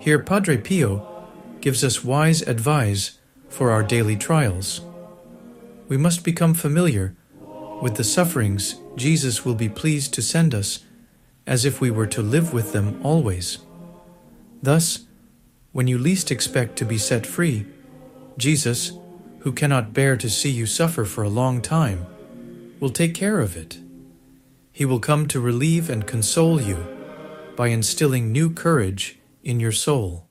Here Padre Pio gives us wise advice for our daily trials. We must become familiar with the sufferings Jesus will be pleased to send us, as if we were to live with them always. Thus, when you least expect to be set free, Jesus, who cannot bear to see you suffer for a long time, will take care of it. He will come to relieve and console you by instilling new courage in your soul.